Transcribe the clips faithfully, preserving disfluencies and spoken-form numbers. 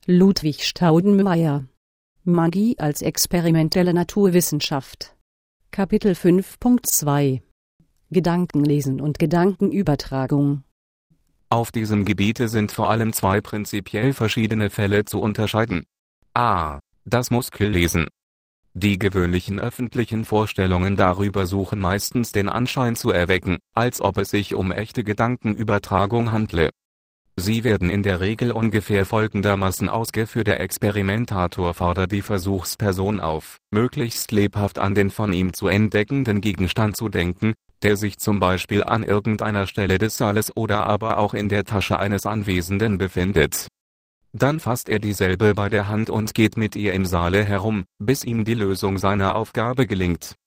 Ludwig Staudenmeier. Magie als experimentelle Naturwissenschaft. Kapitel fünf Punkt zwei Gedankenlesen und Gedankenübertragung. Auf diesem Gebiete sind vor allem zwei prinzipiell verschiedene Fälle zu unterscheiden. A. Das Muskellesen. Die gewöhnlichen öffentlichen Vorstellungen darüber suchen meistens den Anschein zu erwecken, als ob es sich um echte Gedankenübertragung handle. Sie werden in der Regel ungefähr folgendermaßen ausgeführt: Der Experimentator fordert die Versuchsperson auf, möglichst lebhaft an den von ihm zu entdeckenden Gegenstand zu denken, der sich zum Beispiel an irgendeiner Stelle des Saales oder aber auch in der Tasche eines Anwesenden befindet. Dann fasst er dieselbe bei der Hand und geht mit ihr im Saale herum, bis ihm die Lösung seiner Aufgabe gelingt.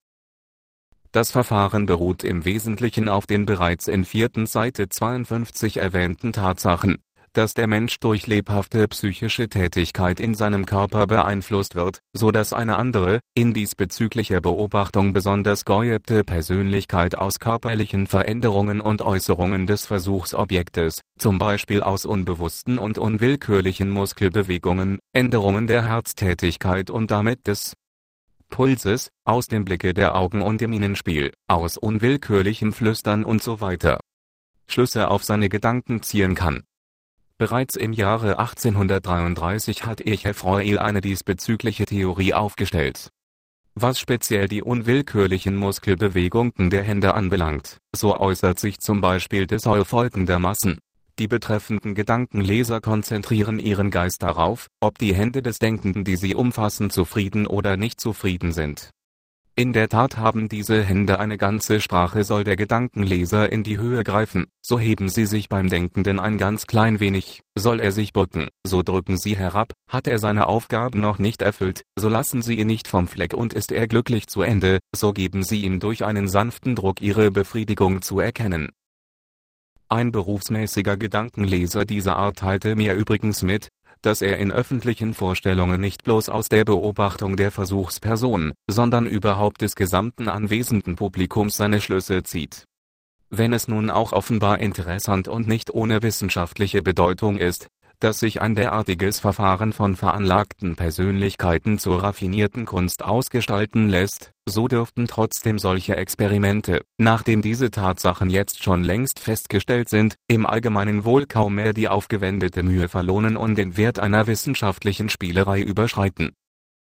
Das Verfahren beruht im Wesentlichen auf den bereits in vierten Seite zweiundfünfzig erwähnten Tatsachen, dass der Mensch durch lebhafte psychische Tätigkeit in seinem Körper beeinflusst wird, so dass eine andere, in diesbezüglicher Beobachtung besonders geübte Persönlichkeit aus körperlichen Veränderungen und Äußerungen des Versuchsobjektes, zum Beispiel aus unbewussten und unwillkürlichen Muskelbewegungen, Änderungen der Herztätigkeit und damit des Pulses, aus dem Blicke der Augen und dem Mienenspiel, aus unwillkürlichem Flüstern usw. Schlüsse auf seine Gedanken ziehen kann. Bereits im Jahre achtzehnhundertdreiunddreißig hat Erich Freuel eine diesbezügliche Theorie aufgestellt. Was speziell die unwillkürlichen Muskelbewegungen der Hände anbelangt, so äußert sich zum Beispiel de Saulles folgendermaßen: Die betreffenden Gedankenleser konzentrieren ihren Geist darauf, ob die Hände des Denkenden, die sie umfassen, zufrieden oder nicht zufrieden sind. In der Tat haben diese Hände eine ganze Sprache. Soll der Gedankenleser in die Höhe greifen, so heben sie sich beim Denkenden ein ganz klein wenig; soll er sich beugen, so drücken sie herab; hat er seine Aufgabe noch nicht erfüllt, so lassen sie ihn nicht vom Fleck; und ist er glücklich zu Ende, so geben sie ihm durch einen sanften Druck ihre Befriedigung zu erkennen. Ein berufsmäßiger Gedankenleser dieser Art teilte mir übrigens mit, dass er in öffentlichen Vorstellungen nicht bloß aus der Beobachtung der Versuchsperson, sondern überhaupt des gesamten anwesenden Publikums seine Schlüsse zieht. Wenn es nun auch offenbar interessant und nicht ohne wissenschaftliche Bedeutung ist, dass sich ein derartiges Verfahren von veranlagten Persönlichkeiten zur raffinierten Kunst ausgestalten lässt, so dürften trotzdem solche Experimente, nachdem diese Tatsachen jetzt schon längst festgestellt sind, im Allgemeinen wohl kaum mehr die aufgewendete Mühe verlohnen und den Wert einer wissenschaftlichen Spielerei überschreiten.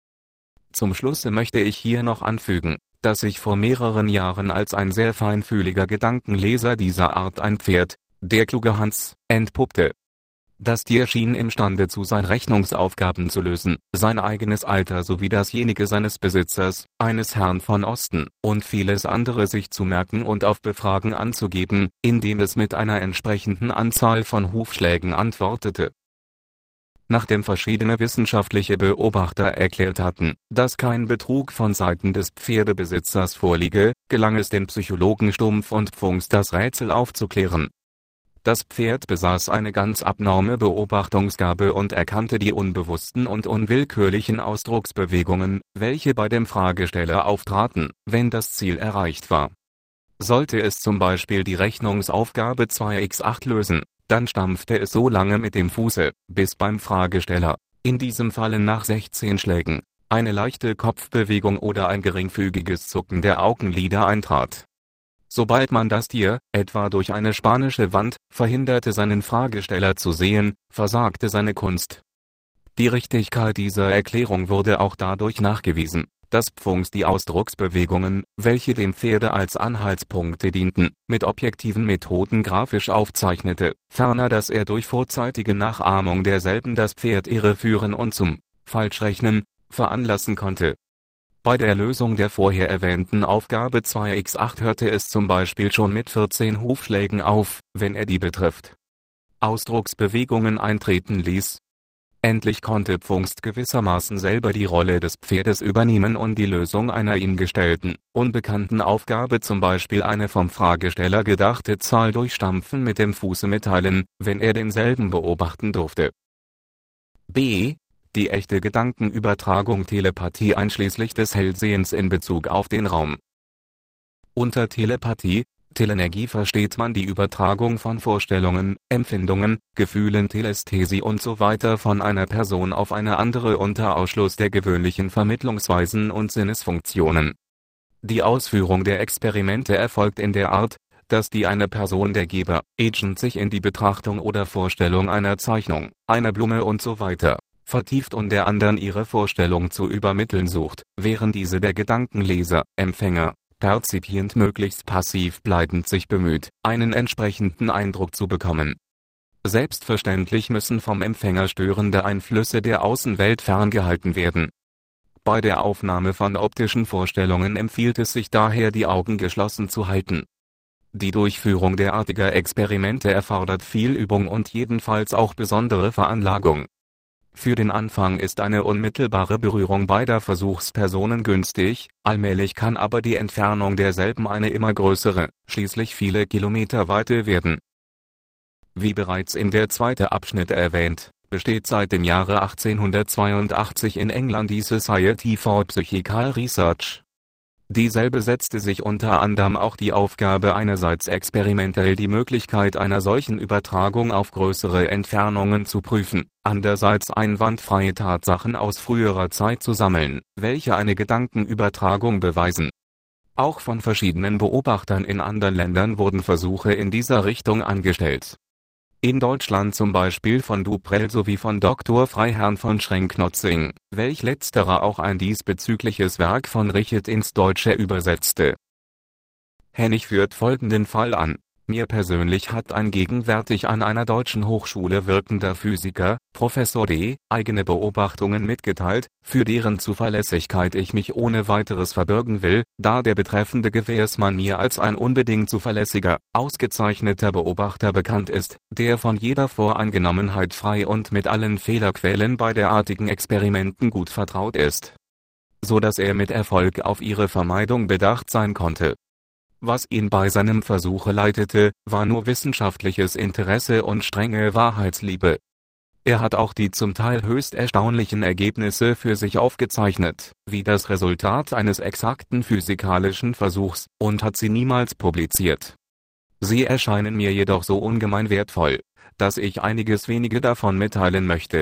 Zum Schlusse möchte ich hier noch anfügen, dass sich vor mehreren Jahren als ein sehr feinfühliger Gedankenleser dieser Art ein Pferd, der kluge Hans, entpuppte. Das Tier schien imstande zu sein, Rechnungsaufgaben zu lösen, sein eigenes Alter sowie dasjenige seines Besitzers, eines Herrn von Osten, und vieles andere sich zu merken und auf Befragen anzugeben, indem es mit einer entsprechenden Anzahl von Hufschlägen antwortete. Nachdem verschiedene wissenschaftliche Beobachter erklärt hatten, dass kein Betrug von Seiten des Pferdebesitzers vorliege, gelang es den Psychologen Stumpf und Pfunks, das Rätsel aufzuklären. Das Pferd besaß eine ganz abnorme Beobachtungsgabe und erkannte die unbewussten und unwillkürlichen Ausdrucksbewegungen, welche bei dem Fragesteller auftraten, wenn das Ziel erreicht war. Sollte es zum Beispiel die Rechnungsaufgabe zwei mal acht lösen, dann stampfte es so lange mit dem Fuße, bis beim Fragesteller, in diesem Falle nach sechzehn Schlägen, eine leichte Kopfbewegung oder ein geringfügiges Zucken der Augenlider eintrat. Sobald man das Tier, etwa durch eine spanische Wand, verhinderte, seinen Fragesteller zu sehen, versagte seine Kunst. Die Richtigkeit dieser Erklärung wurde auch dadurch nachgewiesen, dass Pfunks die Ausdrucksbewegungen, welche dem Pferde als Anhaltspunkte dienten, mit objektiven Methoden grafisch aufzeichnete, ferner dass er durch vorzeitige Nachahmung derselben das Pferd irreführen und zum Falschrechnen veranlassen konnte. Bei der Lösung der vorher erwähnten Aufgabe zwei mal acht hörte es zum Beispiel schon mit vierzehn Hufschlägen auf, wenn er die betrifft Ausdrucksbewegungen eintreten ließ. Endlich konnte Pfunks gewissermaßen selber die Rolle des Pferdes übernehmen und die Lösung einer ihm gestellten, unbekannten Aufgabe, zum Beispiel eine vom Fragesteller gedachte Zahl durch Stampfen mit dem Fuße mitteilen, wenn er denselben beobachten durfte. B. Die echte Gedankenübertragung, Telepathie einschließlich des Hellsehens in Bezug auf den Raum. Unter Telepathie, Telenergie versteht man die Übertragung von Vorstellungen, Empfindungen, Gefühlen, Telesthesie usw. von einer Person auf eine andere unter Ausschluss der gewöhnlichen Vermittlungsweisen und Sinnesfunktionen. Die Ausführung der Experimente erfolgt in der Art, dass die eine Person der Geber, Agent sich in die Betrachtung oder Vorstellung einer Zeichnung, einer Blume usw. vertieft und der anderen ihre Vorstellung zu übermitteln sucht, während diese der Gedankenleser, Empfänger, Perzipient möglichst passiv bleibend sich bemüht, einen entsprechenden Eindruck zu bekommen. Selbstverständlich müssen vom Empfänger störende Einflüsse der Außenwelt ferngehalten werden. Bei der Aufnahme von optischen Vorstellungen empfiehlt es sich daher, die Augen geschlossen zu halten. Die Durchführung derartiger Experimente erfordert viel Übung und jedenfalls auch besondere Veranlagung. Für den Anfang ist eine unmittelbare Berührung beider Versuchspersonen günstig, allmählich kann aber die Entfernung derselben eine immer größere, schließlich viele Kilometer weite werden. Wie bereits in der zweiten Abschnitt erwähnt, besteht seit dem Jahre achtzehnhundertzweiundachtzig in England die Society for Psychical Research. Dieselbe setzte sich unter anderem auch die Aufgabe einerseits experimentell die Möglichkeit einer solchen Übertragung auf größere Entfernungen zu prüfen, andererseits einwandfreie Tatsachen aus früherer Zeit zu sammeln, welche eine Gedankenübertragung beweisen. Auch von verschiedenen Beobachtern in anderen Ländern wurden Versuche in dieser Richtung angestellt. In Deutschland zum Beispiel von Duprell sowie von Doktor Freiherrn von Schrenk-Notzing, welch letzterer auch ein diesbezügliches Werk von Richet ins Deutsche übersetzte. Hennig führt folgenden Fall an: Mir persönlich hat ein gegenwärtig an einer deutschen Hochschule wirkender Physiker, Professor D., eigene Beobachtungen mitgeteilt, für deren Zuverlässigkeit ich mich ohne weiteres verbürgen will, da der betreffende Gewährsmann mir als ein unbedingt zuverlässiger, ausgezeichneter Beobachter bekannt ist, der von jeder Voreingenommenheit frei und mit allen Fehlerquellen bei derartigen Experimenten gut vertraut ist, so dass er mit Erfolg auf ihre Vermeidung bedacht sein konnte. Was ihn bei seinem Versuche leitete, war nur wissenschaftliches Interesse und strenge Wahrheitsliebe. Er hat auch die zum Teil höchst erstaunlichen Ergebnisse für sich aufgezeichnet, wie das Resultat eines exakten physikalischen Versuchs, und hat sie niemals publiziert. Sie erscheinen mir jedoch so ungemein wertvoll, dass ich einiges wenige davon mitteilen möchte.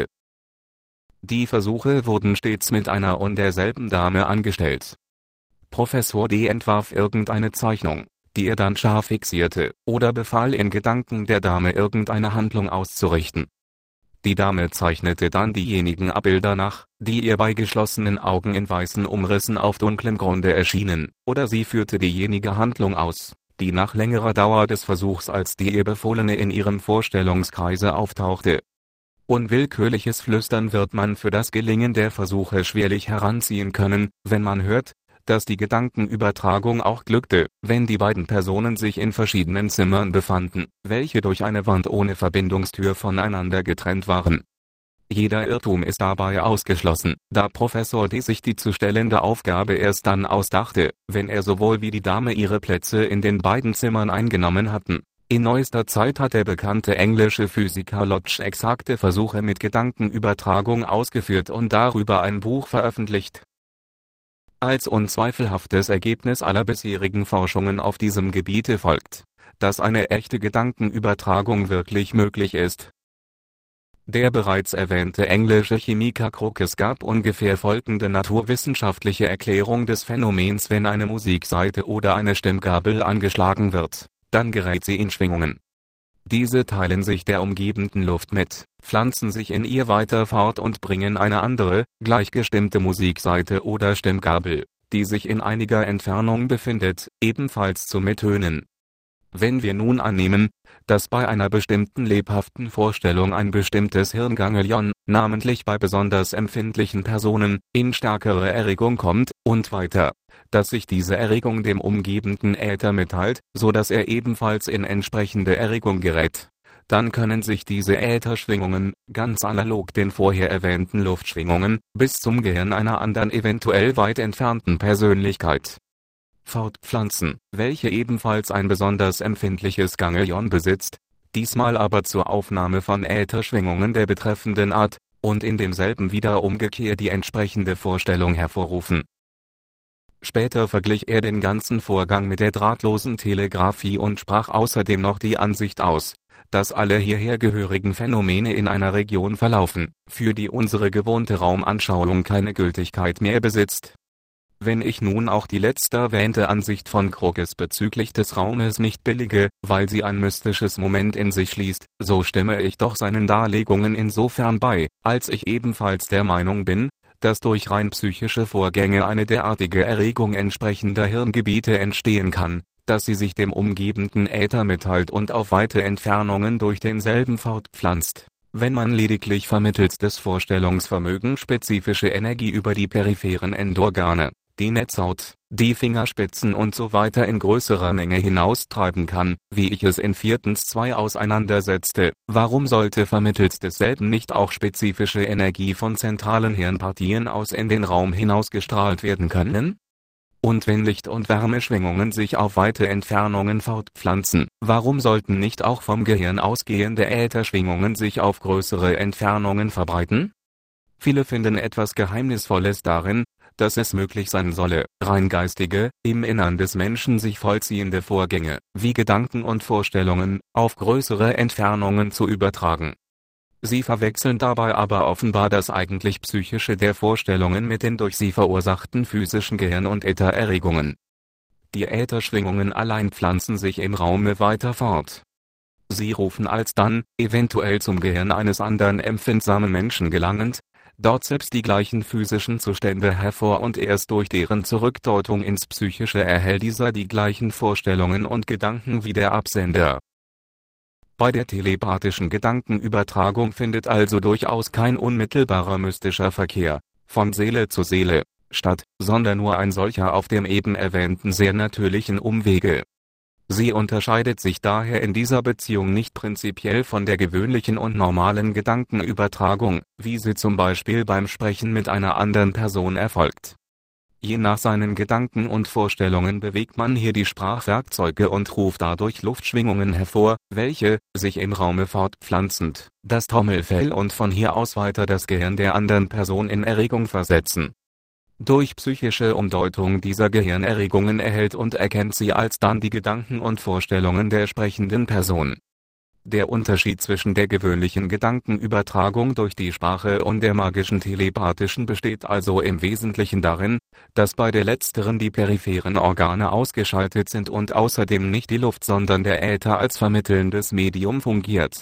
Die Versuche wurden stets mit einer und derselben Dame angestellt. Professor D. entwarf irgendeine Zeichnung, die er dann scharf fixierte, oder befahl in Gedanken der Dame irgendeine Handlung auszurichten. Die Dame zeichnete dann diejenigen Abbilder nach, die ihr bei geschlossenen Augen in weißen Umrissen auf dunklem Grunde erschienen, oder sie führte diejenige Handlung aus, die nach längerer Dauer des Versuchs als die ihr befohlene in ihrem Vorstellungskreise auftauchte. Unwillkürliches Flüstern wird man für das Gelingen der Versuche schwerlich heranziehen können, wenn man hört, dass die Gedankenübertragung auch glückte, wenn die beiden Personen sich in verschiedenen Zimmern befanden, welche durch eine Wand ohne Verbindungstür voneinander getrennt waren. Jeder Irrtum ist dabei ausgeschlossen, da Professor D. sich die zu stellende Aufgabe erst dann ausdachte, wenn er sowohl wie die Dame ihre Plätze in den beiden Zimmern eingenommen hatten. In neuester Zeit hat der bekannte englische Physiker Lodge exakte Versuche mit Gedankenübertragung ausgeführt und darüber ein Buch veröffentlicht. Als unzweifelhaftes Ergebnis aller bisherigen Forschungen auf diesem Gebiete folgt, dass eine echte Gedankenübertragung wirklich möglich ist. Der bereits erwähnte englische Chemiker Crookes gab ungefähr folgende naturwissenschaftliche Erklärung des Phänomens: Wenn eine Musiksaite oder eine Stimmgabel angeschlagen wird, dann gerät sie in Schwingungen. Diese teilen sich der umgebenden Luft mit, pflanzen sich in ihr weiter fort und bringen eine andere, gleichgestimmte Musiksaite oder Stimmgabel, die sich in einiger Entfernung befindet, ebenfalls zu Mittönen. Wenn wir nun annehmen, dass bei einer bestimmten lebhaften Vorstellung ein bestimmtes Hirnganglion, namentlich bei besonders empfindlichen Personen, in stärkere Erregung kommt, und weiter, dass sich diese Erregung dem umgebenden Äther mitteilt, so dass er ebenfalls in entsprechende Erregung gerät, dann können sich diese Ätherschwingungen, ganz analog den vorher erwähnten Luftschwingungen, bis zum Gehirn einer anderen eventuell weit entfernten Persönlichkeit fortpflanzen, welche ebenfalls ein besonders empfindliches Ganglion besitzt, diesmal aber zur Aufnahme von Ätherschwingungen der betreffenden Art, und in demselben wieder umgekehrt die entsprechende Vorstellung hervorrufen. Später verglich er den ganzen Vorgang mit der drahtlosen Telegrafie und sprach außerdem noch die Ansicht aus, dass alle hierher gehörigen Phänomene in einer Region verlaufen, für die unsere gewohnte Raumanschauung keine Gültigkeit mehr besitzt. Wenn ich nun auch die letzte erwähnte Ansicht von Crookes bezüglich des Raumes nicht billige, weil sie ein mystisches Moment in sich schließt, so stimme ich doch seinen Darlegungen insofern bei, als ich ebenfalls der Meinung bin, dass durch rein psychische Vorgänge eine derartige Erregung entsprechender Hirngebiete entstehen kann, dass sie sich dem umgebenden Äther mitteilt und auf weite Entfernungen durch denselben fortpflanzt. Wenn man lediglich vermittels des Vorstellungsvermögens spezifische Energie über die peripheren Endorgane, die Netzhaut, die Fingerspitzen usw. in größerer Menge hinaustreiben kann, wie ich es in viertens zwei auseinandersetzte, warum sollte vermittels desselben nicht auch spezifische Energie von zentralen Hirnpartien aus in den Raum hinausgestrahlt werden können? Und wenn Licht- und Wärmeschwingungen sich auf weite Entfernungen fortpflanzen, warum sollten nicht auch vom Gehirn ausgehende Ätherschwingungen sich auf größere Entfernungen verbreiten? Viele finden etwas Geheimnisvolles darin, dass es möglich sein solle, rein geistige, im Innern des Menschen sich vollziehende Vorgänge, wie Gedanken und Vorstellungen, auf größere Entfernungen zu übertragen. Sie verwechseln dabei aber offenbar das eigentlich Psychische der Vorstellungen mit den durch sie verursachten physischen Gehirn- und Äthererregungen. Die Ätherschwingungen allein pflanzen sich im Raume weiter fort. Sie rufen alsdann, eventuell zum Gehirn eines anderen empfindsamen Menschen gelangend, dort selbst die gleichen physischen Zustände hervor und erst durch deren Zurückdeutung ins Psychische erhält dieser die gleichen Vorstellungen und Gedanken wie der Absender. Bei der telepathischen Gedankenübertragung findet also durchaus kein unmittelbarer mystischer Verkehr, von Seele zu Seele, statt, sondern nur ein solcher auf dem eben erwähnten sehr natürlichen Umwege. Sie unterscheidet sich daher in dieser Beziehung nicht prinzipiell von der gewöhnlichen und normalen Gedankenübertragung, wie sie zum Beispiel beim Sprechen mit einer anderen Person erfolgt. Je nach seinen Gedanken und Vorstellungen bewegt man hier die Sprachwerkzeuge und ruft dadurch Luftschwingungen hervor, welche, sich im Raume fortpflanzend, das Trommelfell und von hier aus weiter das Gehirn der anderen Person in Erregung versetzen. Durch psychische Umdeutung dieser Gehirnerregungen erhält und erkennt sie alsdann die Gedanken und Vorstellungen der sprechenden Person. Der Unterschied zwischen der gewöhnlichen Gedankenübertragung durch die Sprache und der magischen telepathischen besteht also im Wesentlichen darin, dass bei der letzteren die peripheren Organe ausgeschaltet sind und außerdem nicht die Luft sondern der Äther als vermittelndes Medium fungiert.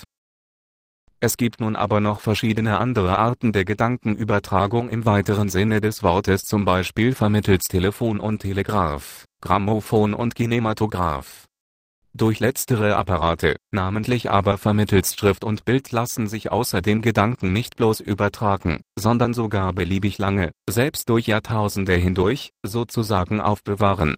Es gibt nun aber noch verschiedene andere Arten der Gedankenübertragung im weiteren Sinne des Wortes, zum Beispiel vermittels Telefon und Telegraph, Grammophon und Kinematograph. Durch letztere Apparate, namentlich aber vermittels Schrift und Bild lassen sich außerdem Gedanken nicht bloß übertragen, sondern sogar beliebig lange, selbst durch Jahrtausende hindurch, sozusagen aufbewahren.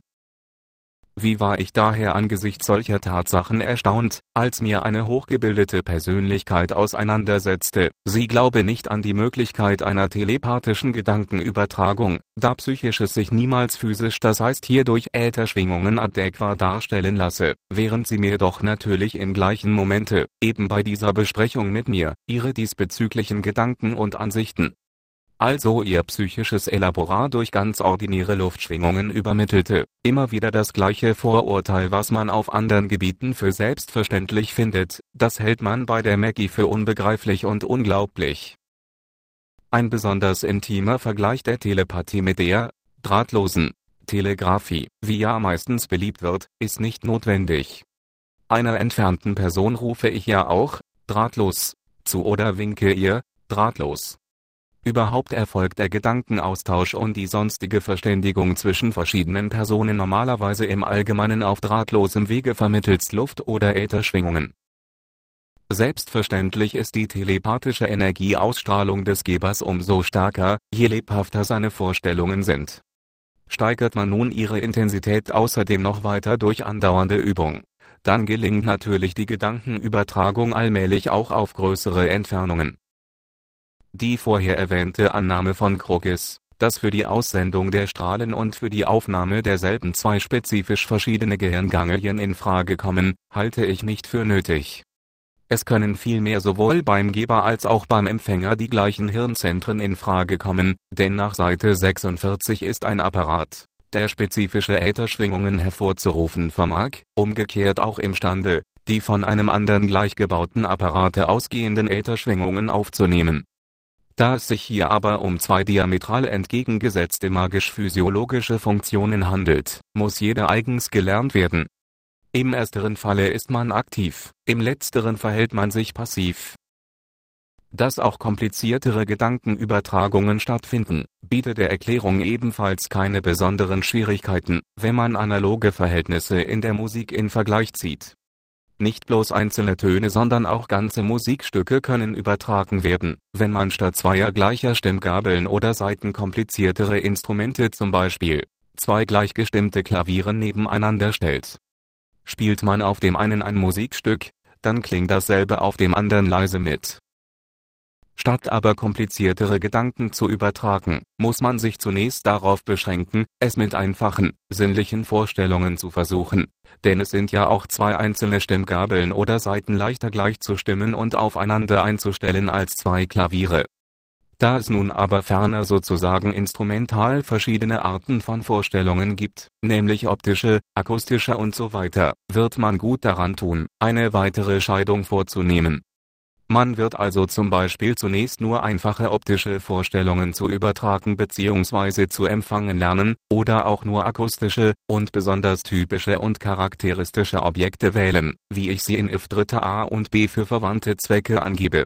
Wie war ich daher angesichts solcher Tatsachen erstaunt, als mir eine hochgebildete Persönlichkeit auseinandersetzte, sie glaube nicht an die Möglichkeit einer telepathischen Gedankenübertragung, da Psychisches sich niemals physisch, das heißt hier durch Ätherschwingungen adäquat darstellen lasse, während sie mir doch natürlich im gleichen Momente, eben bei dieser Besprechung mit mir, ihre diesbezüglichen Gedanken und Ansichten, also ihr psychisches Elaborat durch ganz ordinäre Luftschwingungen übermittelte, immer wieder das gleiche Vorurteil, was man auf anderen Gebieten für selbstverständlich findet, das hält man bei der Maggie für unbegreiflich und unglaublich. Ein besonders intimer Vergleich der Telepathie mit der drahtlosen Telegrafie, wie ja meistens beliebt wird, ist nicht notwendig. Einer entfernten Person rufe ich ja auch drahtlos zu oder winke ihr drahtlos. Überhaupt erfolgt der Gedankenaustausch und die sonstige Verständigung zwischen verschiedenen Personen normalerweise im Allgemeinen auf drahtlosem Wege vermittels Luft- oder Ätherschwingungen. Selbstverständlich ist die telepathische Energieausstrahlung des Gebers umso stärker, je lebhafter seine Vorstellungen sind. Steigert man nun ihre Intensität außerdem noch weiter durch andauernde Übung, dann gelingt natürlich die Gedankenübertragung allmählich auch auf größere Entfernungen. Die vorher erwähnte Annahme von Crookes, dass für die Aussendung der Strahlen und für die Aufnahme derselben zwei spezifisch verschiedene Gehirnganglien in Frage kommen, halte ich nicht für nötig. Es können vielmehr sowohl beim Geber als auch beim Empfänger die gleichen Hirnzentren in Frage kommen, denn nach Seite sechsundvierzig ist ein Apparat, der spezifische Ätherschwingungen hervorzurufen vermag, umgekehrt auch imstande, die von einem anderen gleichgebauten Apparate ausgehenden Ätherschwingungen aufzunehmen. Da es sich hier aber um zwei diametral entgegengesetzte magisch-physiologische Funktionen handelt, muss jeder eigens gelernt werden. Im ersteren Falle ist man aktiv, im letzteren verhält man sich passiv. Dass auch kompliziertere Gedankenübertragungen stattfinden, bietet der Erklärung ebenfalls keine besonderen Schwierigkeiten, wenn man analoge Verhältnisse in der Musik in Vergleich zieht. Nicht bloß einzelne Töne, sondern auch ganze Musikstücke können übertragen werden, wenn man statt zweier gleicher Stimmgabeln oder Saiten kompliziertere Instrumente, zum Beispiel zwei gleichgestimmte Klaviere, nebeneinander stellt. Spielt man auf dem einen ein Musikstück, dann klingt dasselbe auf dem anderen leise mit. Statt aber kompliziertere Gedanken zu übertragen, muss man sich zunächst darauf beschränken, es mit einfachen, sinnlichen Vorstellungen zu versuchen, denn es sind ja auch zwei einzelne Stimmgabeln oder Saiten leichter gleichzustimmen und aufeinander einzustellen als zwei Klaviere. Da es nun aber ferner sozusagen instrumental verschiedene Arten von Vorstellungen gibt, nämlich optische, akustische und so weiter, wird man gut daran tun, eine weitere Scheidung vorzunehmen. Man wird also zum Beispiel zunächst nur einfache optische Vorstellungen zu übertragen bzw. zu empfangen lernen, oder auch nur akustische, und besonders typische und charakteristische Objekte wählen, wie ich sie in If dritte A und B für verwandte Zwecke angebe.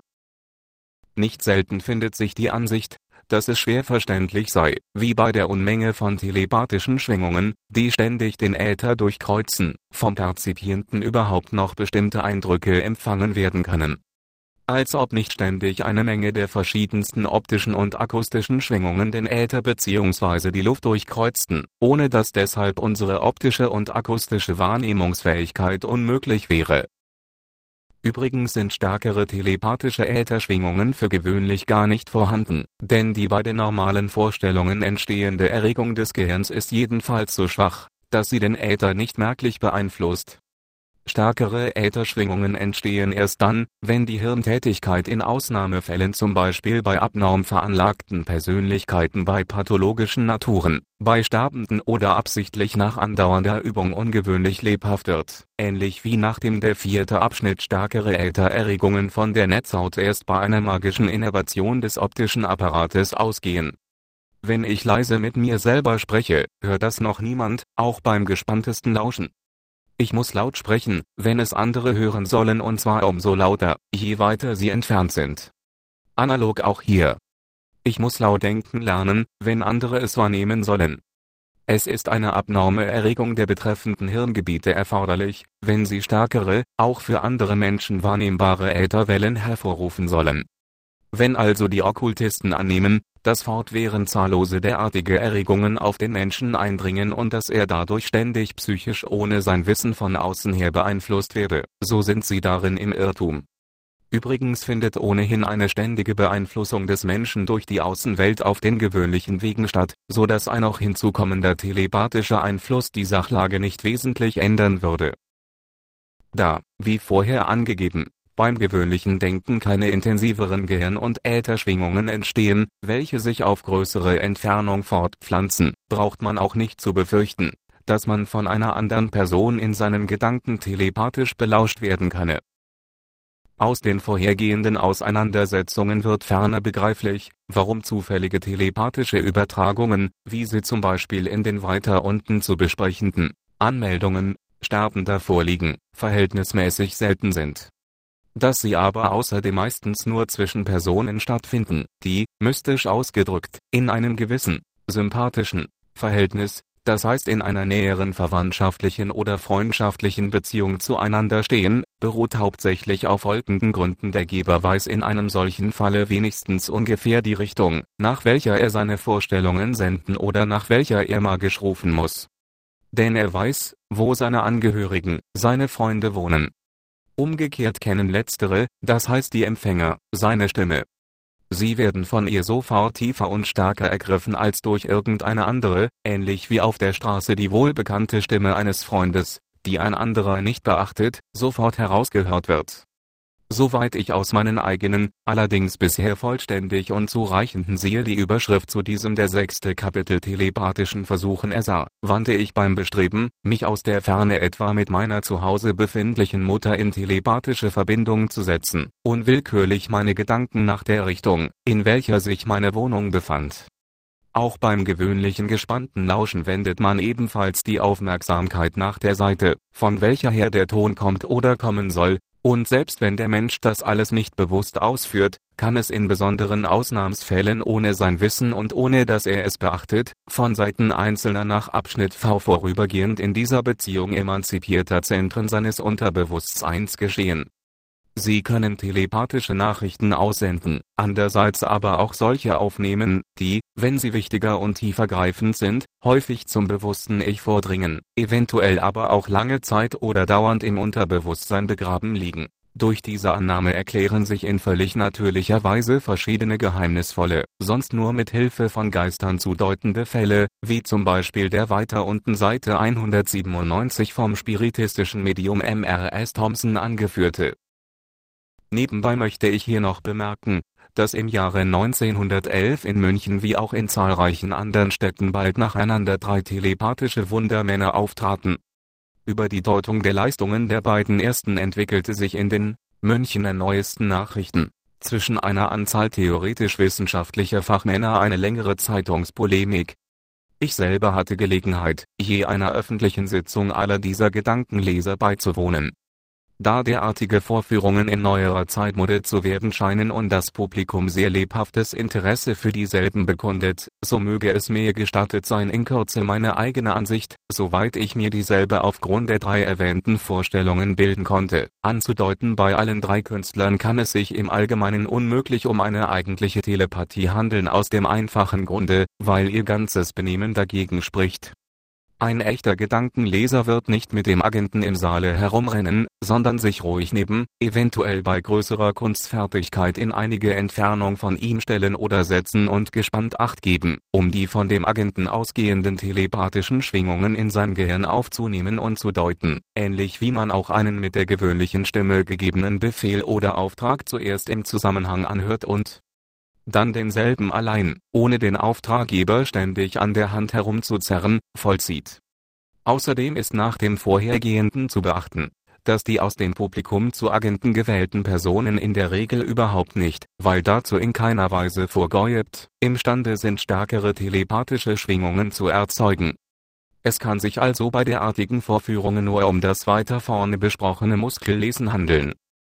Nicht selten findet sich die Ansicht, dass es schwer verständlich sei, wie bei der Unmenge von telepathischen Schwingungen, die ständig den Äther durchkreuzen, vom Perzipienten überhaupt noch bestimmte Eindrücke empfangen werden können. Als ob nicht ständig eine Menge der verschiedensten optischen und akustischen Schwingungen den Äther bzw. die Luft durchkreuzten, ohne dass deshalb unsere optische und akustische Wahrnehmungsfähigkeit unmöglich wäre. Übrigens sind stärkere telepathische Ätherschwingungen für gewöhnlich gar nicht vorhanden, denn die bei den normalen Vorstellungen entstehende Erregung des Gehirns ist jedenfalls so schwach, dass sie den Äther nicht merklich beeinflusst. Stärkere Ätherschwingungen entstehen erst dann, wenn die Hirntätigkeit in Ausnahmefällen, zum Beispiel bei abnorm veranlagten Persönlichkeiten, bei pathologischen Naturen, bei Sterbenden oder absichtlich nach andauernder Übung ungewöhnlich lebhaft wird, ähnlich wie nachdem der vierte Abschnitt stärkere Äthererregungen von der Netzhaut erst bei einer magischen Innervation des optischen Apparates ausgehen. Wenn ich leise mit mir selber spreche, hört das noch niemand, auch beim gespanntesten Lauschen. Ich muss laut sprechen, wenn es andere hören sollen, und zwar umso lauter, je weiter sie entfernt sind. Analog auch hier. Ich muss laut denken lernen, wenn andere es wahrnehmen sollen. Es ist eine abnorme Erregung der betreffenden Hirngebiete erforderlich, wenn sie stärkere, auch für andere Menschen wahrnehmbare Ätherwellen hervorrufen sollen. Wenn also die Okkultisten annehmen, dass fortwährend zahllose derartige Erregungen auf den Menschen eindringen und dass er dadurch ständig psychisch ohne sein Wissen von außen her beeinflusst werde, so sind sie darin im Irrtum. Übrigens findet ohnehin eine ständige Beeinflussung des Menschen durch die Außenwelt auf den gewöhnlichen Wegen statt, so dass ein noch hinzukommender telepathischer Einfluss die Sachlage nicht wesentlich ändern würde. Da, wie vorher angegeben, beim gewöhnlichen Denken keine intensiveren Gehirn- und Ätherschwingungen entstehen, welche sich auf größere Entfernung fortpflanzen, braucht man auch nicht zu befürchten, dass man von einer anderen Person in seinen Gedanken telepathisch belauscht werden könne. Aus den vorhergehenden Auseinandersetzungen wird ferner begreiflich, warum zufällige telepathische Übertragungen, wie sie zum Beispiel in den weiter unten zu besprechenden Anmeldungen Sterbender vorliegen, verhältnismäßig selten sind. Dass sie aber außerdem meistens nur zwischen Personen stattfinden, die, mystisch ausgedrückt, in einem gewissen, sympathischen Verhältnis, das heißt in einer näheren verwandtschaftlichen oder freundschaftlichen Beziehung zueinander stehen, beruht hauptsächlich auf folgenden Gründen. Der Geber weiß in einem solchen Falle wenigstens ungefähr die Richtung, nach welcher er seine Vorstellungen senden oder nach welcher er magisch rufen muss. Denn er weiß, wo seine Angehörigen, seine Freunde wohnen. Umgekehrt kennen letztere, das heißt die Empfänger, seine Stimme. Sie werden von ihr sofort tiefer und stärker ergriffen als durch irgendeine andere, ähnlich wie auf der Straße die wohlbekannte Stimme eines Freundes, die ein anderer nicht beachtet, sofort herausgehört wird. soweit ich aus meinen eigenen, allerdings bisher vollständig und zureichenden siehe die Überschrift zu diesem der sechste Kapitel telepathischen Versuchen ersah, wandte ich beim Bestreben, mich aus der Ferne etwa mit meiner zu Hause befindlichen Mutter in telepathische Verbindung zu setzen, unwillkürlich meine Gedanken nach der Richtung, in welcher sich meine Wohnung befand. Auch beim gewöhnlichen gespannten Lauschen wendet man ebenfalls die Aufmerksamkeit nach der Seite, von welcher her der Ton kommt oder kommen soll, und selbst wenn der Mensch das alles nicht bewusst ausführt, kann es in besonderen Ausnahmsfällen ohne sein Wissen und ohne dass er es beachtet, von Seiten Einzelner nach Abschnitt V vorübergehend in dieser Beziehung emanzipierter Zentren seines Unterbewusstseins geschehen. Sie können telepathische Nachrichten aussenden, andererseits aber auch solche aufnehmen, die, wenn sie wichtiger und tiefergreifend sind, häufig zum bewussten Ich vordringen, eventuell aber auch lange Zeit oder dauernd im Unterbewusstsein begraben liegen. Durch diese Annahme erklären sich in völlig natürlicher Weise verschiedene geheimnisvolle, sonst nur mit Hilfe von Geistern zu deutende Fälle, wie zum Beispiel der weiter unten Seite hundertsiebenundneunzig vom spiritistischen Medium M R S Thompson angeführte. Nebenbei möchte ich hier noch bemerken, dass im Jahre neunzehnhundertelf in München wie auch in zahlreichen anderen Städten bald nacheinander drei telepathische Wundermänner auftraten. Über die Deutung der Leistungen der beiden ersten entwickelte sich in den Münchener Neuesten Nachrichten zwischen einer Anzahl theoretisch-wissenschaftlicher Fachmänner eine längere Zeitungspolemik. Ich selber hatte Gelegenheit, je einer öffentlichen Sitzung aller dieser Gedankenleser beizuwohnen. Da derartige Vorführungen in neuerer Zeit Mode zu werden scheinen und das Publikum sehr lebhaftes Interesse für dieselben bekundet, so möge es mir gestattet sein in Kürze meine eigene Ansicht, soweit ich mir dieselbe aufgrund der drei erwähnten Vorstellungen bilden konnte, anzudeuten. Bei allen drei Künstlern kann es sich im Allgemeinen unmöglich um eine eigentliche Telepathie handeln, aus dem einfachen Grunde, weil ihr ganzes Benehmen dagegen spricht. Ein echter Gedankenleser wird nicht mit dem Agenten im Saale herumrennen, sondern sich ruhig neben, eventuell bei größerer Kunstfertigkeit in einige Entfernung von ihm stellen oder setzen und gespannt Acht geben, um die von dem Agenten ausgehenden telepathischen Schwingungen in sein Gehirn aufzunehmen und zu deuten, ähnlich wie man auch einen mit der gewöhnlichen Stimme gegebenen Befehl oder Auftrag zuerst im Zusammenhang anhört und dann denselben allein, ohne den Auftraggeber ständig an der Hand herumzuzerren, vollzieht. Außerdem ist nach dem Vorhergehenden zu beachten, dass die aus dem Publikum zu Agenten gewählten Personen in der Regel überhaupt nicht, weil dazu in keiner Weise vorgeübt, imstande sind stärkere telepathische Schwingungen zu erzeugen. Es kann sich also bei derartigen Vorführungen nur um das weiter vorne besprochene Muskellesen handeln.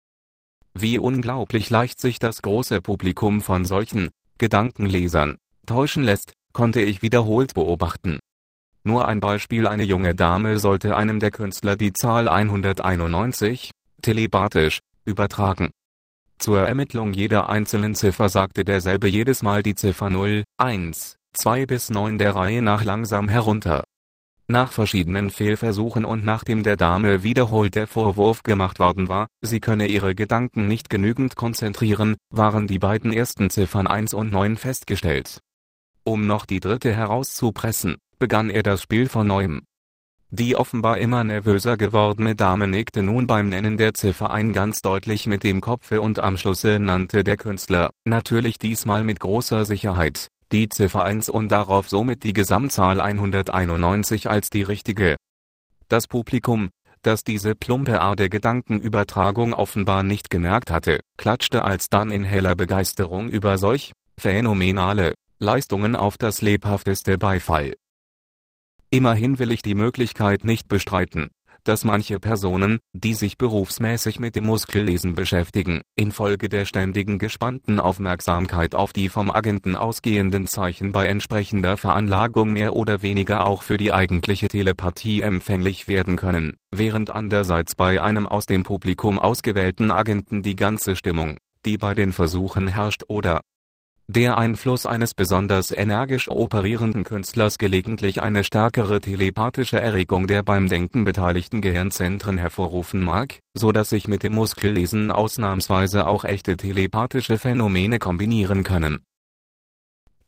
Wie unglaublich leicht sich das große Publikum von solchen Gedankenlesern täuschen lässt, konnte ich wiederholt beobachten. Nur ein Beispiel: Eine junge Dame sollte einem der Künstler die Zahl hunderteinundneunzig, telepathisch, übertragen. Zur Ermittlung jeder einzelnen Ziffer sagte derselbe jedes Mal die Ziffer null, eins, zwei bis neun der Reihe nach langsam herunter. Nach verschiedenen Fehlversuchen und nachdem der Dame wiederholt der Vorwurf gemacht worden war, sie könne ihre Gedanken nicht genügend konzentrieren, waren die beiden ersten Ziffern eins und neun festgestellt. Um noch die dritte herauszupressen, begann er das Spiel von neuem. Die offenbar immer nervöser gewordene Dame nickte nun beim Nennen der Ziffer ein ganz deutlich mit dem Kopfe und am Schlusse nannte der Künstler, natürlich diesmal mit großer Sicherheit, die Ziffer eins und darauf somit die Gesamtzahl hunderteinundneunzig als die richtige. Das Publikum, das diese plumpe Art der Gedankenübertragung offenbar nicht gemerkt hatte, klatschte alsdann in heller Begeisterung über solch phänomenale Leistungen auf das lebhafteste Beifall. Immerhin will ich die Möglichkeit nicht bestreiten, dass manche Personen, die sich berufsmäßig mit dem Muskellesen beschäftigen, infolge der ständigen gespannten Aufmerksamkeit auf die vom Agenten ausgehenden Zeichen bei entsprechender Veranlagung mehr oder weniger auch für die eigentliche Telepathie empfänglich werden können, während andererseits bei einem aus dem Publikum ausgewählten Agenten die ganze Stimmung, die bei den Versuchen herrscht, oder der Einfluss eines besonders energisch operierenden Künstlers gelegentlich eine stärkere telepathische Erregung der beim Denken beteiligten Gehirnzentren hervorrufen mag, so dass sich mit dem Muskellesen ausnahmsweise auch echte telepathische Phänomene kombinieren können.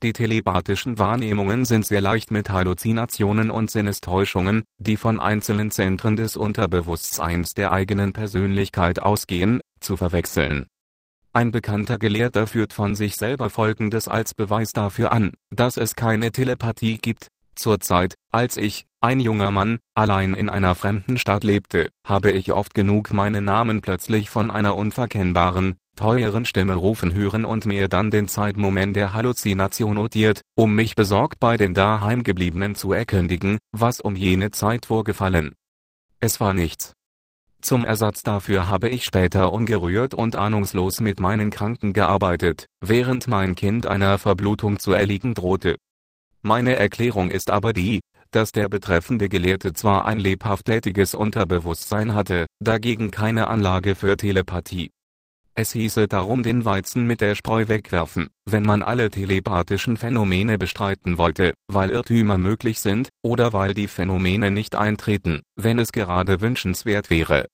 Die telepathischen Wahrnehmungen sind sehr leicht mit Halluzinationen und Sinnestäuschungen, die von einzelnen Zentren des Unterbewusstseins der eigenen Persönlichkeit ausgehen, zu verwechseln. Ein bekannter Gelehrter führt von sich selber Folgendes als Beweis dafür an, dass es keine Telepathie gibt: Zur Zeit, als ich, ein junger Mann, allein in einer fremden Stadt lebte, habe ich oft genug meinen Namen plötzlich von einer unverkennbaren, teuren Stimme rufen hören und mir dann den Zeitmoment der Halluzination notiert, um mich besorgt bei den Daheimgebliebenen zu erkundigen, was um jene Zeit vorgefallen. Es war nichts. Zum Ersatz dafür habe ich später ungerührt und ahnungslos mit meinen Kranken gearbeitet, während mein Kind einer Verblutung zu erliegen drohte. Meine Erklärung ist aber die, dass der betreffende Gelehrte zwar ein lebhaft tätiges Unterbewusstsein hatte, dagegen keine Anlage für Telepathie. Es hieße darum den Weizen mit der Spreu wegwerfen, wenn man alle telepathischen Phänomene bestreiten wollte, weil Irrtümer möglich sind, oder weil die Phänomene nicht eintreten, wenn es gerade wünschenswert wäre.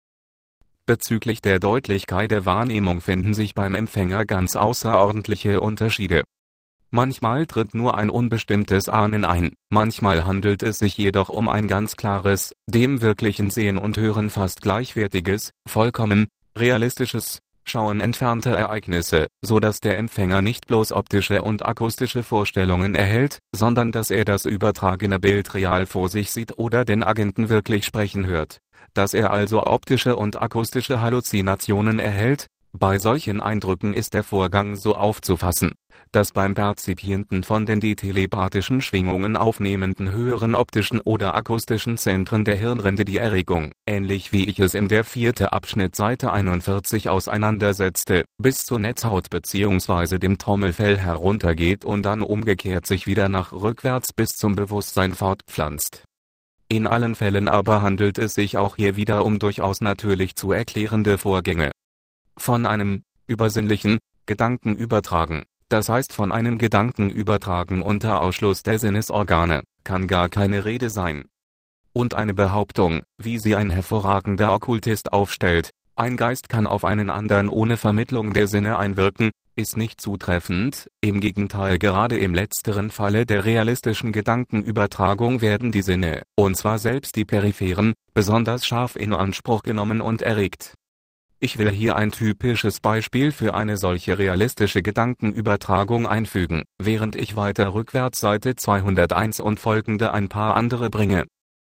Bezüglich der Deutlichkeit der Wahrnehmung finden sich beim Empfänger ganz außerordentliche Unterschiede. Manchmal tritt nur ein unbestimmtes Ahnen ein, manchmal handelt es sich jedoch um ein ganz klares, dem wirklichen Sehen und Hören fast gleichwertiges, vollkommen realistisches Schauen entfernter Ereignisse, so dass der Empfänger nicht bloß optische und akustische Vorstellungen erhält, sondern dass er das übertragene Bild real vor sich sieht oder den Agenten wirklich sprechen hört, dass er also optische und akustische Halluzinationen erhält. Bei solchen Eindrücken ist der Vorgang so aufzufassen, dass beim Perzipienten von den die telepathischen Schwingungen aufnehmenden höheren optischen oder akustischen Zentren der Hirnrinde die Erregung, ähnlich wie ich es in der vierte Abschnitt Seite einundvierzig auseinandersetzte, bis zur Netzhaut bzw. dem Trommelfell heruntergeht und dann umgekehrt sich wieder nach rückwärts bis zum Bewusstsein fortpflanzt. In allen Fällen aber handelt es sich auch hier wieder um durchaus natürlich zu erklärende Vorgänge. Von einem übersinnlichen Gedanken übertragen, das heißt von einem Gedanken übertragen unter Ausschluss der Sinnesorgane, kann gar keine Rede sein. Und eine Behauptung, wie sie ein hervorragender Okkultist aufstellt, ein Geist kann auf einen anderen ohne Vermittlung der Sinne einwirken, ist nicht zutreffend. Im Gegenteil, gerade im letzteren Falle der realistischen Gedankenübertragung werden die Sinne, und zwar selbst die peripheren, besonders scharf in Anspruch genommen und erregt. Ich will hier ein typisches Beispiel für eine solche realistische Gedankenübertragung einfügen, während ich weiter rückwärts Seite zweihunderteins und folgende ein paar andere bringe.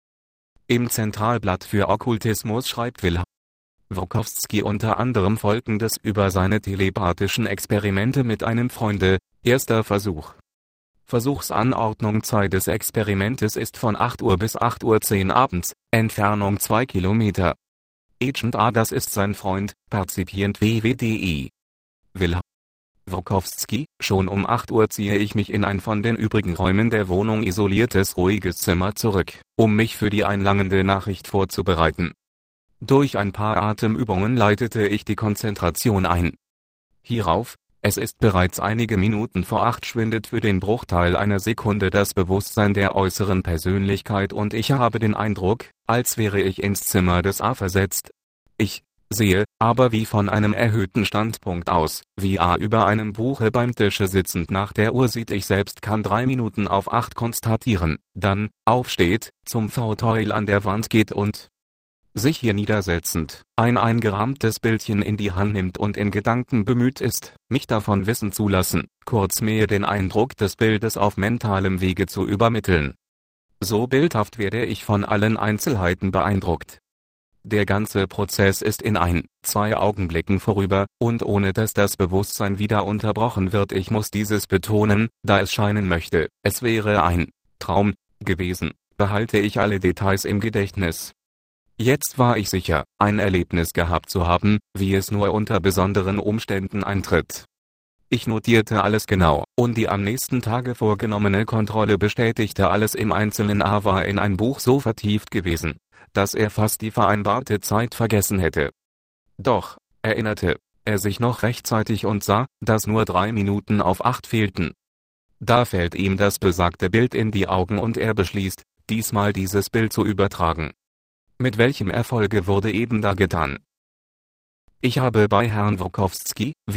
Im Zentralblatt für Okkultismus schreibt Wilhelm Wachowski unter anderem Folgendes über seine telepathischen Experimente mit einem Freunde: Erster Versuch. Versuchsanordnung: Zeit des Experimentes ist von acht Uhr bis acht Uhr zehn abends, Entfernung zwei Kilometer. Agent A, das ist sein Freund, Perzipient W W D I. Wilhelm Wachowski: Schon um acht Uhr ziehe ich mich in ein von den übrigen Räumen der Wohnung isoliertes ruhiges Zimmer zurück, um mich für die einlangende Nachricht vorzubereiten. Durch ein paar Atemübungen leitete ich die Konzentration ein. Hierauf, es ist bereits einige Minuten vor acht, schwindet für den Bruchteil einer Sekunde das Bewusstsein der äußeren Persönlichkeit und ich habe den Eindruck, als wäre ich ins Zimmer des A versetzt. Ich sehe, aber wie von einem erhöhten Standpunkt aus, wie A über einem Buche beim Tische sitzend nach der Uhr sieht. Ich selbst kann drei Minuten auf acht konstatieren, dann aufsteht, zum Fauteuil an der Wand geht und sich hier niedersetzend, ein eingerahmtes Bildchen in die Hand nimmt und in Gedanken bemüht ist, mich davon wissen zu lassen, kurz mir den Eindruck des Bildes auf mentalem Wege zu übermitteln. So bildhaft werde ich von allen Einzelheiten beeindruckt. Der ganze Prozess ist in ein, zwei Augenblicken vorüber, und ohne dass das Bewusstsein wieder unterbrochen wird. Ich muss dieses betonen, da es scheinen möchte, es wäre ein Traum gewesen, behalte ich alle Details im Gedächtnis. Jetzt war ich sicher, ein Erlebnis gehabt zu haben, wie es nur unter besonderen Umständen eintritt. Ich notierte alles genau, und die am nächsten Tage vorgenommene Kontrolle bestätigte alles im Einzelnen. A war in ein Buch so vertieft gewesen, dass er fast die vereinbarte Zeit vergessen hätte. Doch, erinnerte er sich noch rechtzeitig und sah, dass nur drei Minuten auf acht fehlten. Da fällt ihm das besagte Bild in die Augen und er beschließt, diesmal dieses Bild zu übertragen. Mit welchem Erfolge wurde eben da getan. Ich habe bei Herrn Wachowski, Wien,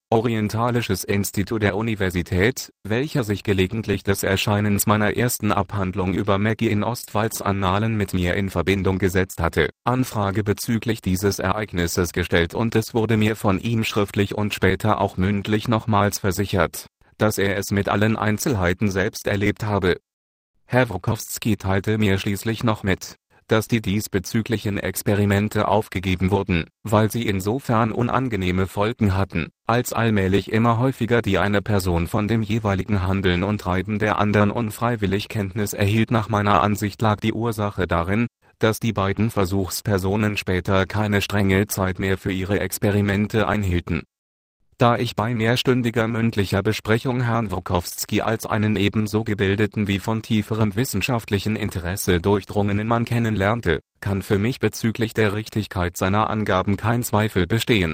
Orientalisches Institut der Universität, welcher sich gelegentlich des Erscheinens meiner ersten Abhandlung über Maggie in Ostwalds Annalen mit mir in Verbindung gesetzt hatte, Anfrage bezüglich dieses Ereignisses gestellt und es wurde mir von ihm schriftlich und später auch mündlich nochmals versichert, dass er es mit allen Einzelheiten selbst erlebt habe. Herr Wrochowski teilte mir schließlich noch mit, dass die diesbezüglichen Experimente aufgegeben wurden, weil sie insofern unangenehme Folgen hatten, als allmählich immer häufiger die eine Person von dem jeweiligen Handeln und Treiben der anderen unfreiwillig Kenntnis erhielt. Nach meiner Ansicht lag die Ursache darin, dass die beiden Versuchspersonen später keine strenge Zeit mehr für ihre Experimente einhielten. Da ich bei mehrstündiger mündlicher Besprechung Herrn Wrochowski als einen ebenso gebildeten wie von tieferem wissenschaftlichen Interesse durchdrungenen Mann kennenlernte, kann für mich bezüglich der Richtigkeit seiner Angaben kein Zweifel bestehen.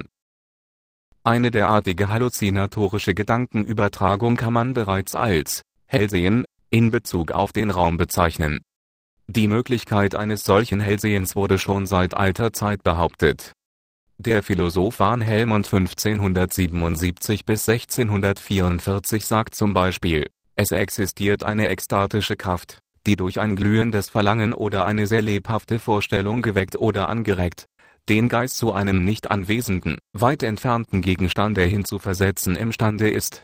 Eine derartige halluzinatorische Gedankenübertragung kann man bereits als Hellsehen in Bezug auf den Raum bezeichnen. Die Möglichkeit eines solchen Hellsehens wurde schon seit alter Zeit behauptet. Der Philosoph Wilhelm von fünfzehnhundertsiebenundsiebzig bis sechzehnhundertvierundvierzig sagt zum Beispiel, es existiert eine ekstatische Kraft, die durch ein glühendes Verlangen oder eine sehr lebhafte Vorstellung geweckt oder angeregt, den Geist zu einem nicht anwesenden, weit entfernten Gegenstande hinzuversetzen imstande ist.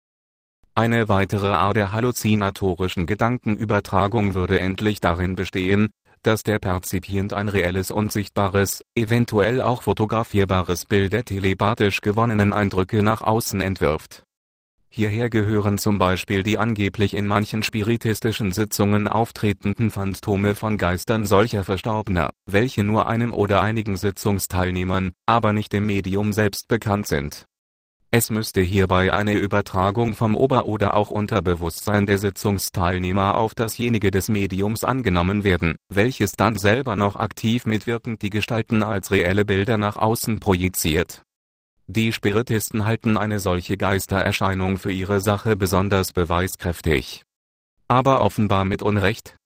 Eine weitere Art der halluzinatorischen Gedankenübertragung würde endlich darin bestehen, dass der Perzipient ein reelles und sichtbares, eventuell auch fotografierbares Bild der telepathisch gewonnenen Eindrücke nach außen entwirft. Hierher gehören zum Beispiel die angeblich in manchen spiritistischen Sitzungen auftretenden Phantome von Geistern solcher Verstorbener, welche nur einem oder einigen Sitzungsteilnehmern, aber nicht dem Medium selbst bekannt sind. Es müsste hierbei eine Übertragung vom Ober- oder auch Unterbewusstsein der Sitzungsteilnehmer auf dasjenige des Mediums angenommen werden, welches dann selber noch aktiv mitwirkend die Gestalten als reelle Bilder nach außen projiziert. Die Spiritisten halten eine solche Geistererscheinung für ihre Sache besonders beweiskräftig. Aber offenbar mit Unrecht,